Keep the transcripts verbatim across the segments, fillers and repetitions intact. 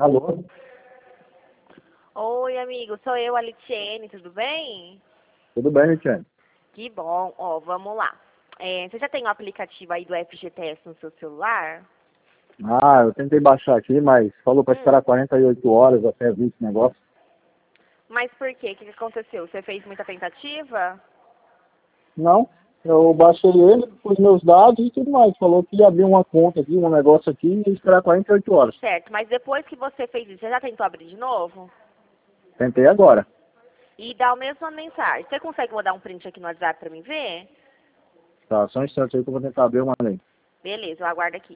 Alô? Oi, amigo, sou eu, a Litiene, tudo bem? Tudo bem, Litiane? Que bom. Ó, vamos lá. É, você já tem o aplicativo aí do F G T S no seu celular? Ah, eu tentei baixar aqui, mas falou para Hum, esperar quarenta e oito horas até vir esse negócio. mas por quê? O que que aconteceu? Você fez muita tentativa? Não, eu baixei ele, pus meus dados e tudo mais. Falou que ia abrir uma conta aqui, um negócio aqui e ia esperar quarenta e oito horas. Certo, mas depois que você fez isso, você já tentou abrir de novo? Tentei agora. E dá a mesma mensagem. Você consegue mandar um print aqui no WhatsApp pra mim ver? Tá, só um instante aí que eu vou tentar abrir uma lei. Beleza, eu aguardo aqui.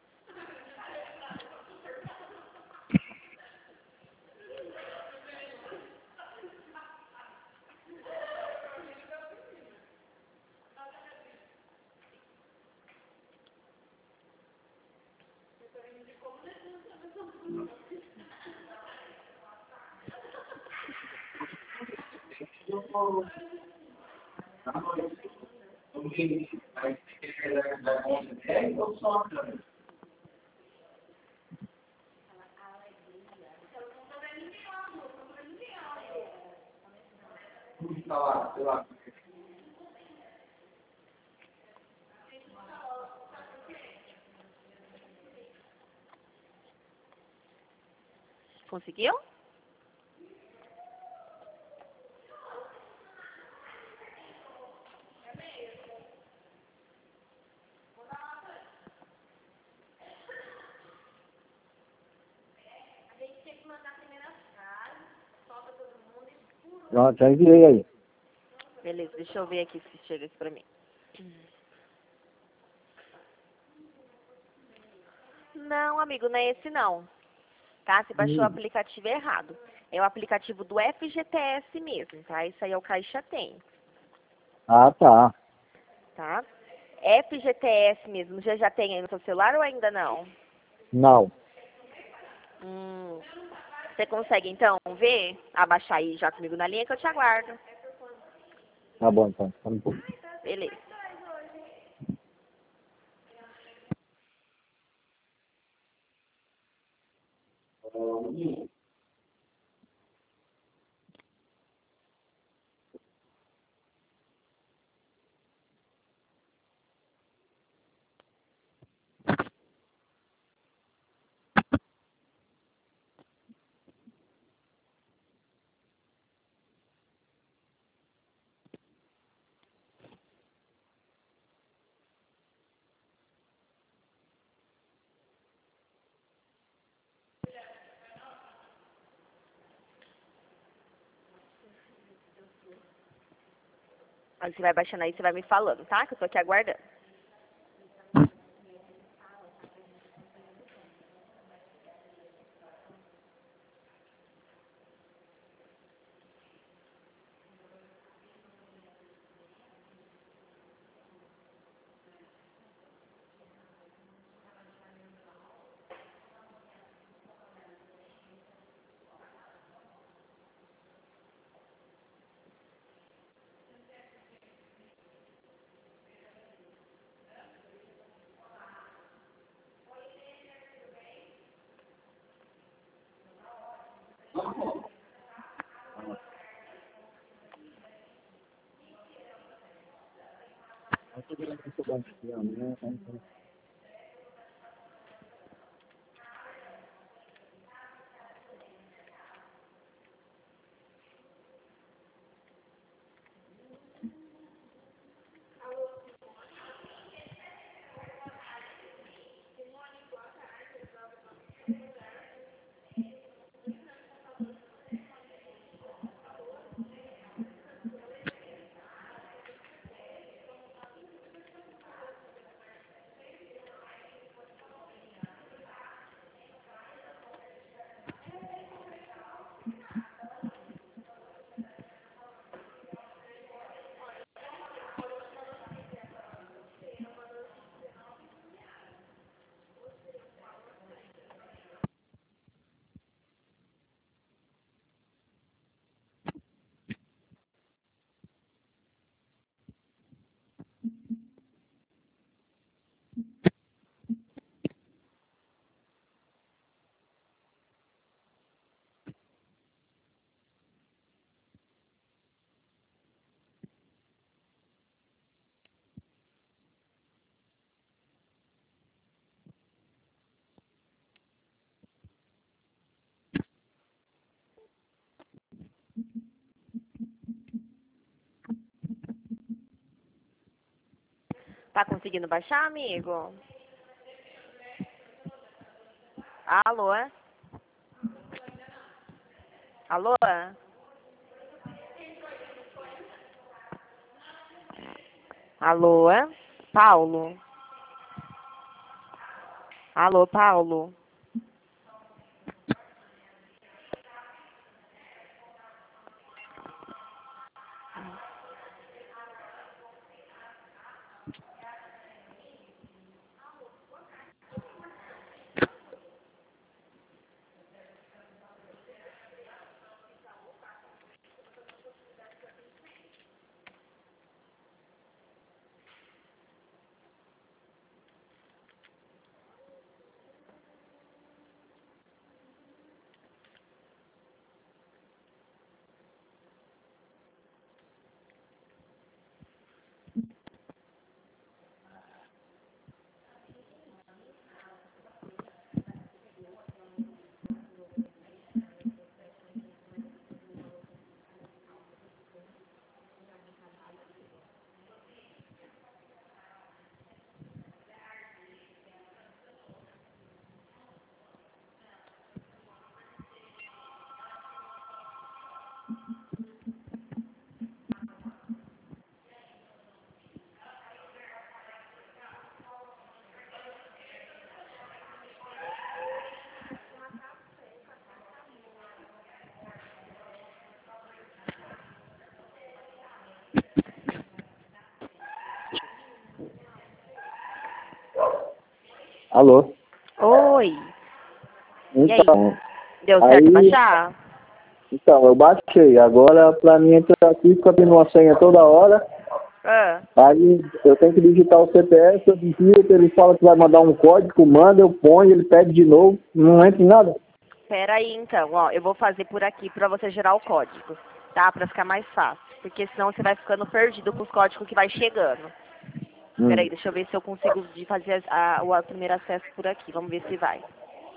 Conseguiu? Já, já enviei aí. Beleza, deixa eu ver aqui se chega isso pra mim. Não, amigo, não é esse não. Tá? Você baixou o Hum. aplicativo errado. É o aplicativo do F G T S mesmo, tá? Isso aí é o Caixa Tem, Ah, tá. tá? F G T S mesmo, você já tem aí no seu celular ou ainda não? Não. Hum, você consegue então ver? Abaixar aí já comigo na linha que eu te aguardo. Tá bom, então. Tá um pouco. Beleza. Aí você vai baixando aí, você vai me falando, tá? Que eu tô aqui aguardando. Eu tô vendo aqui seu banco aqui, ó, né? Tá, então. Tá conseguindo baixar, amigo? Alô? Alô? Alô? Paulo? Alô, Paulo? Alô? Oi. Então, Deu certo aí, baixar? então, eu baixei. Agora, pra mim entrar aqui, fica pedindo uma senha toda hora. Ah. Aí eu tenho que digitar o C P F, eu digito, ele fala que vai mandar um código, manda, eu ponho, ele pede de novo, não entra em nada. Pera aí, então, ó, eu vou fazer por aqui pra você gerar o código, tá? Pra ficar mais fácil, porque senão você vai ficando perdido com os códigos que vai chegando. Hum. Pera aí, deixa eu ver se eu consigo de fazer a, a, o primeiro acesso por aqui, vamos ver se vai.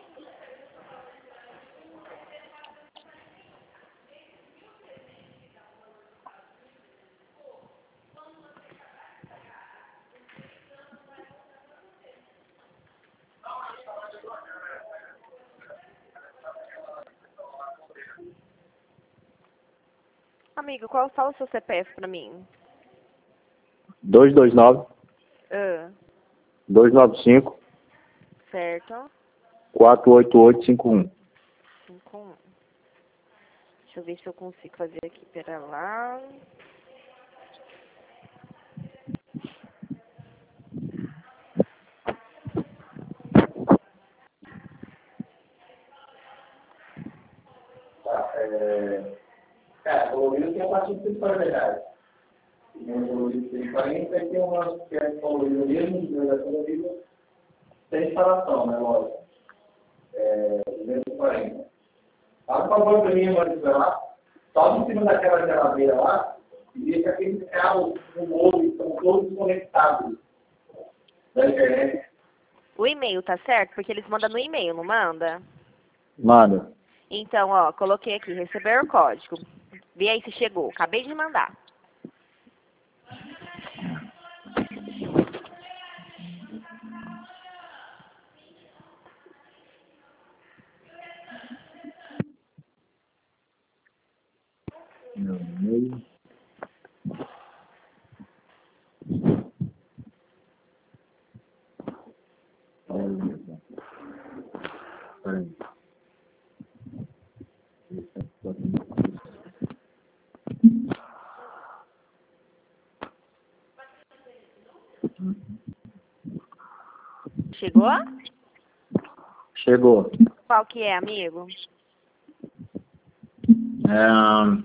Amigo, qual fala o seu C P F pra mim? dois dois nove, Ah, dois nove cinco, certo. quatro oito oito cinco um. cinco um. Deixa eu ver se eu consigo fazer aqui, pera lá. É, cara, o colorido tem uma substituição verdade. O colorido tem quarenta e tem uma que é colorido mesmo, mas é colorido sem instalação, né, lógico. É, duzentos e quarenta. Faz um favor para mim, mano, lá, sobe em cima daquela geladeira lá e deixa aqueles cabos no bolo, estão todos conectados da internet. O e-mail tá certo? Porque eles mandam no e-mail, não manda? Manda. Então, ó, coloquei aqui, receber o código. Vê aí se chegou. Acabei de mandar. Meu e-mail. Peraí. Chegou? Chegou. Qual que é, amigo? É,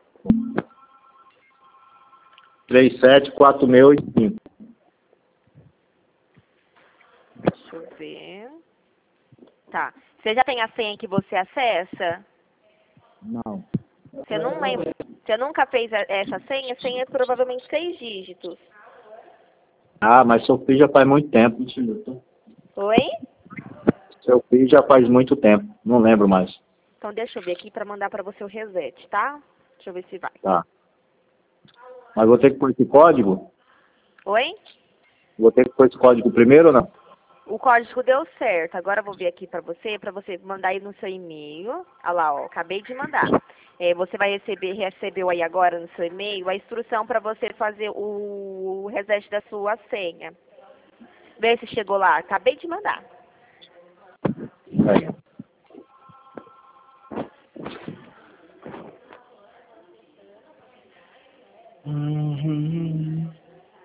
três sete quatro seis oito cinco. Deixa eu ver. Tá. Você já tem a senha que você acessa? Não. Você não lembra? Você nunca fez a- essa senha? A senha é provavelmente seis dígitos. Ah, mas seu filho já faz muito tempo. Oi? Seu filho já faz muito tempo. Não lembro mais. Então deixa eu ver aqui pra mandar pra você o reset, tá? Deixa eu ver se vai. Tá. Mas vou ter que pôr esse código? Oi? Vou ter que pôr esse código primeiro ou não? O código deu certo. Agora eu vou ver aqui para você, para você mandar aí no seu e-mail. Olha lá, ó, acabei de mandar. É, você vai receber, recebeu aí agora no seu e-mail a instrução para você fazer o, o reset da sua senha. Vê se chegou lá. Acabei de mandar. Aí. Uhum.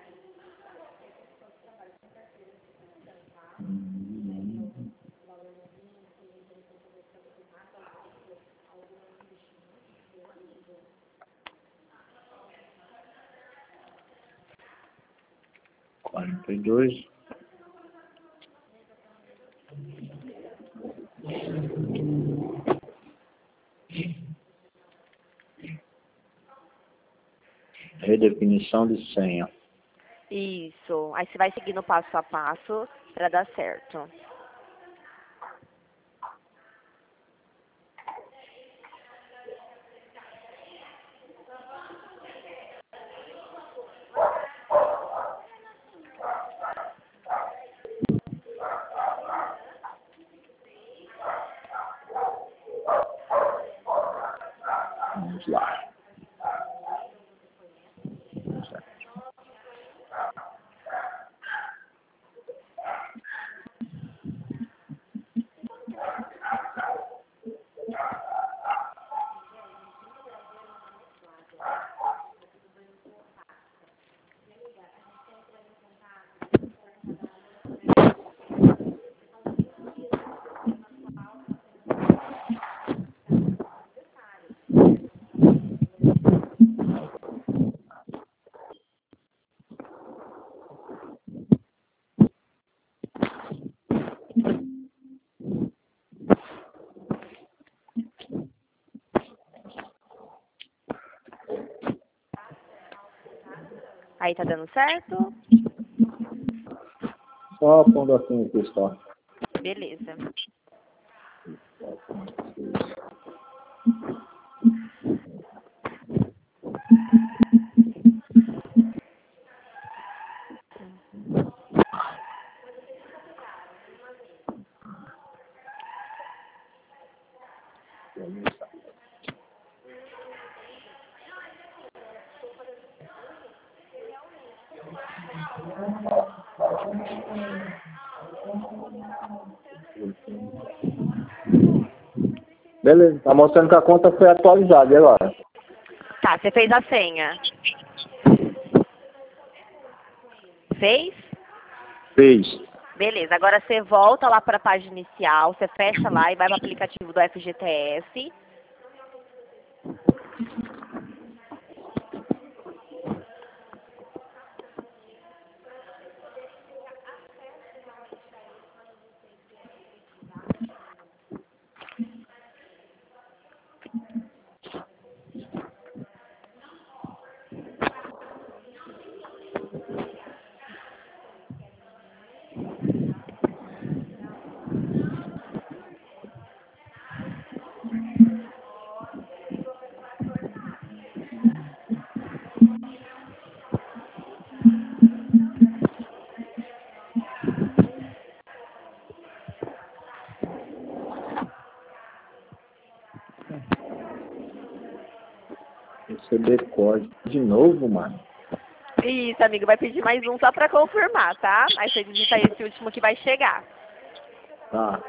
quarenta e dois. Redefinição de senha. Isso. Aí você vai seguindo passo a passo para dar certo. Vamos lá. Aí tá dando certo? Só pondo assim aqui, só. Beleza. Beleza, tá mostrando que a conta foi atualizada, e agora? Tá, você fez a senha. Fez? Fez. Beleza, agora você volta lá para a página inicial, você fecha lá e vai para o aplicativo do F G T S. Receber código de novo, mano. Isso, amigo, vai pedir mais um só para confirmar, tá? Aí você digita esse último que vai chegar. Tá.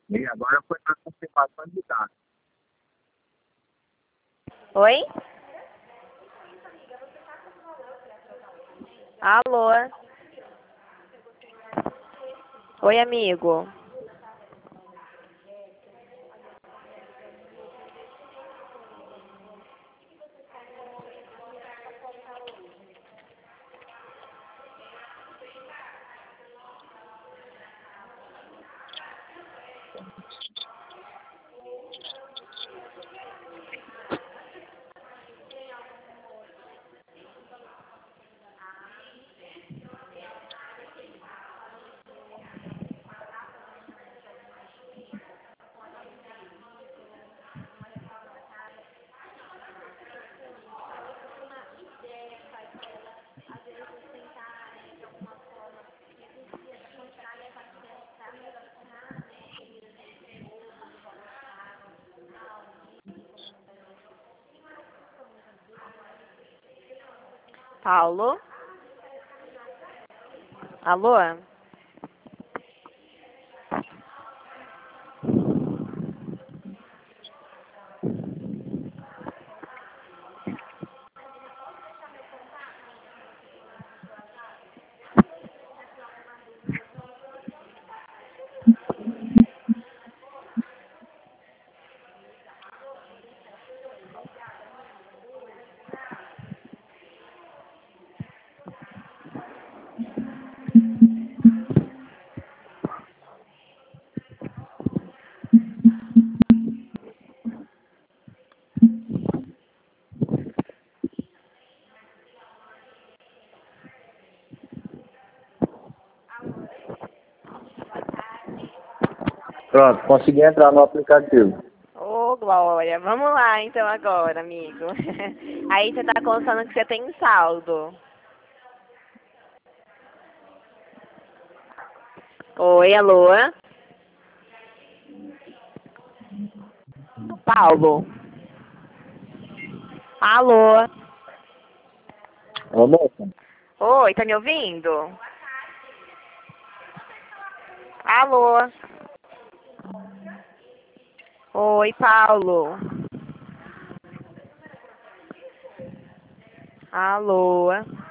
E agora foi para confirmação de dados. Oi? Alô? Oi, amigo. Paulo? Alô? Pronto, consegui entrar no aplicativo. Ô, Glória, vamos lá então agora, amigo. Aí você tá contando que você tem saldo. Oi, alô? Paulo? Alô? Ô, moça. Oi, tá me ouvindo? Alô? Oi, Paulo? Alô?